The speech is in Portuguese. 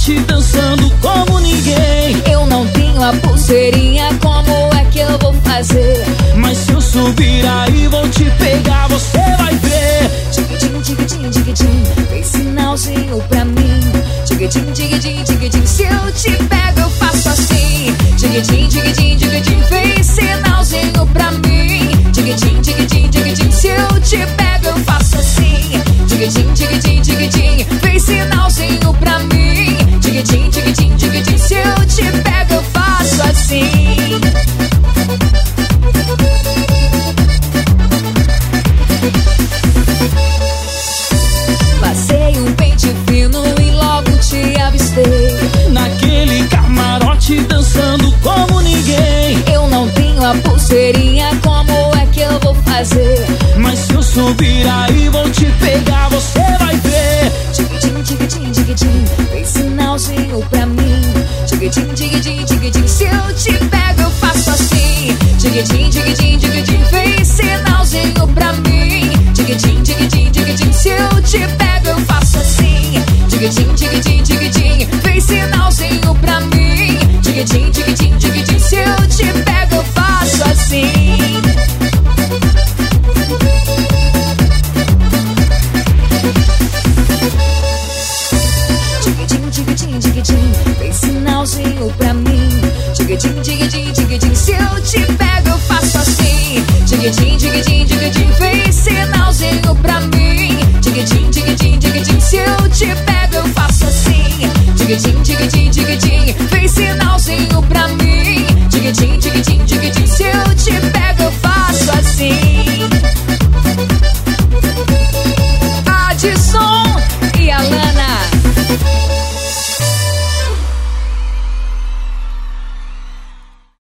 camarote dançando como ninguém. Eu não tenho a pulseirinha, como é que eu vou fazer? Mas se eu subir aí vou te pegar, você vai ver. Tiquitim, tiquitim, tiquitim, fez sinalzinho pra mim. Tiquitim, tiquitim, tiquitim, se eu te pego eu faço assim. Tiquitim, tiquitim, tiquitim, fez sinalzinho pra mim. Tiquitim, tiquitim, tiquitim, se eu te pego eu faço assim. Tiquitim, tiquitim, tiquitim, fez sinalzinho pra mim. Tiquitim, tiquitim, tiquitim, se eu te pego eu faço assim. Passei um pente fino e logo te avistei. Naquele camarote dançando como ninguém. Eu não tenho a pulseirinha, como é que eu vou fazer? Mas se eu subir aí vou te pegar, você vai ver. Tiquitim, tiquitim, tiquitim, fez sinalzinho pra mim. Tiquitim, tiquitim, tiquitim, se eu te pego eu faço assim. Tiquitim, tiquitim, tiquitim, fez sinalzinho pra mim. Tiquitim, tiquitim, tiquitim, se eu te pego eu faço assim. Tiquitim, tiquitim, tiquitim, fez sinalzinho pra mim. Tiquitim, tiquitim, tiquitim, se eu te pego eu faço assim. Tiquitim, tiquitim, tiquitim, fez sinalzinho pra mim. Tiquitim, tiquitim, tiquitim, se eu te pego eu faço assim. Tiquitim, tiquitim, tiquitim, fez sinalzinho pra mim. Tiquitim, tiquitim, tiquitim, se eu te pego eu faço assim. Tiquitim, tiquitim, tiquitim, fez sinalzinho pra mim.